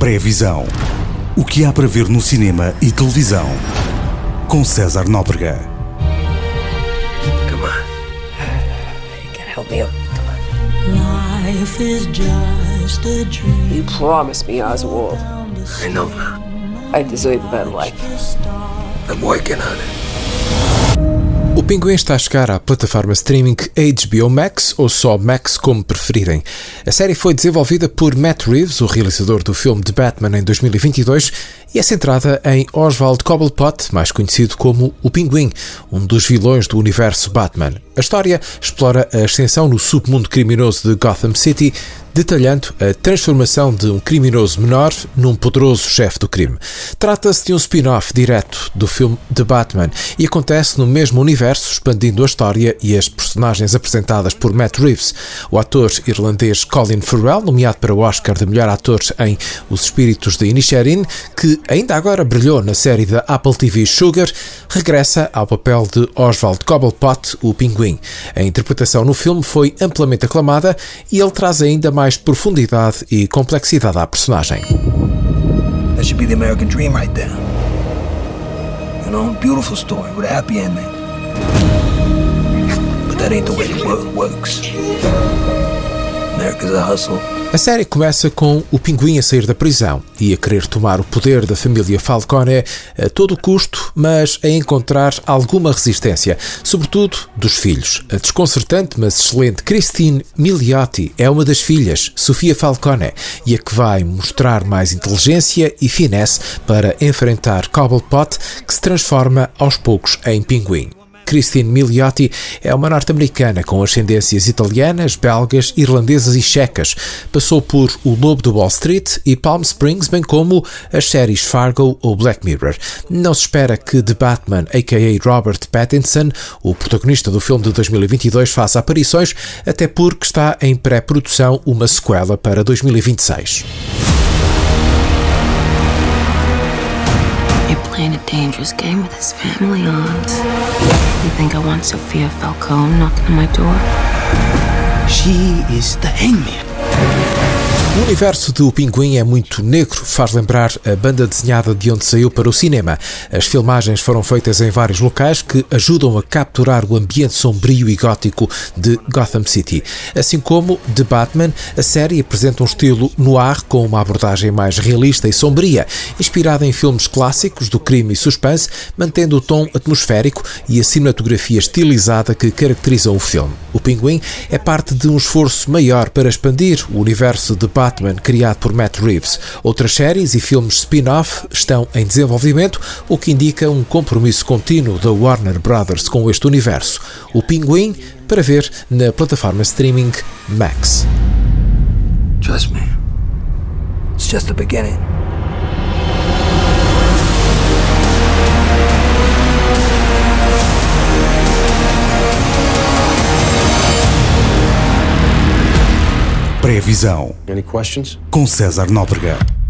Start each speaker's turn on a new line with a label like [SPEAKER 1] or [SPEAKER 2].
[SPEAKER 1] Pré-visão. O que há para ver no cinema e televisão. Com César Nóbrega.
[SPEAKER 2] Come on. You gotta help me out.
[SPEAKER 3] Life is just a dream.
[SPEAKER 2] You promised me, Oswald.
[SPEAKER 4] I know.
[SPEAKER 2] I deserve a better life.
[SPEAKER 4] I'm working on it.
[SPEAKER 5] O Pinguim está a chegar à plataforma streaming HBO Max, ou só Max, como preferirem. A série foi desenvolvida por Matt Reeves, o realizador do filme The Batman em 2022, e é centrada em Oswald Cobblepot, mais conhecido como o Pinguim, um dos vilões do universo Batman. A história explora a ascensão no submundo criminoso de Gotham City, detalhando a transformação de um criminoso menor num poderoso chefe do crime. Trata-se de um spin-off direto do filme The Batman e acontece no mesmo universo, expandindo a história e as personagens apresentadas por Matt Reeves. O ator irlandês Colin Farrell, nomeado para o Oscar de melhor ator em Os Espíritos de Inisherin, que ainda agora brilhou na série da Apple TV Sugar, regressa ao papel de Oswald Cobblepot, o Pinguim. A interpretação no filme foi amplamente aclamada e ele traz ainda mais profundidade e complexidade à personagem.
[SPEAKER 4] That should be the American dream right there. You know, beautiful story with a happy ending. But that ain't the way the world works. America's a hustle.
[SPEAKER 5] A série começa com o Pinguim a sair da prisão e a querer tomar o poder da família Falcone a todo custo, mas a encontrar alguma resistência, sobretudo dos filhos. A desconcertante, mas excelente Christine Milioti é uma das filhas, Sofia Falcone, e a que vai mostrar mais inteligência e finesse para enfrentar Cobblepot, que se transforma aos poucos em Pinguim. Christine Milioti é uma norte-americana com ascendências italianas, belgas, irlandesas e checas. Passou por O Lobo do Wall Street e Palm Springs, bem como as séries Fargo ou Black Mirror. Não se espera que The Batman, a.k.a. Robert Pattinson, o protagonista do filme de 2022, faça aparições, até porque está em pré-produção uma sequela para 2026.
[SPEAKER 6] You're playing a dangerous game with this family, Hans. You think I want Sophia Falcone knocking on my door?
[SPEAKER 4] She is the hangman.
[SPEAKER 5] O universo do Pinguim é muito negro, faz lembrar a banda desenhada de onde saiu para o cinema. As filmagens foram feitas em vários locais que ajudam a capturar o ambiente sombrio e gótico de Gotham City. Assim como The Batman, a série apresenta um estilo noir com uma abordagem mais realista e sombria, inspirada em filmes clássicos do crime e suspense, mantendo o tom atmosférico e a cinematografia estilizada que caracterizam o filme. O Pinguim é parte de um esforço maior para expandir o universo de Batman criado por Matt Reeves. Outras séries e filmes spin-off estão em desenvolvimento, o que indica um compromisso contínuo da Warner Brothers com este universo. O Pinguim, para ver na plataforma streaming Max.
[SPEAKER 4] Trust me. It's just the beginning.
[SPEAKER 1] Pré-visão.
[SPEAKER 7] Any questions?
[SPEAKER 1] Com César Nóbrega.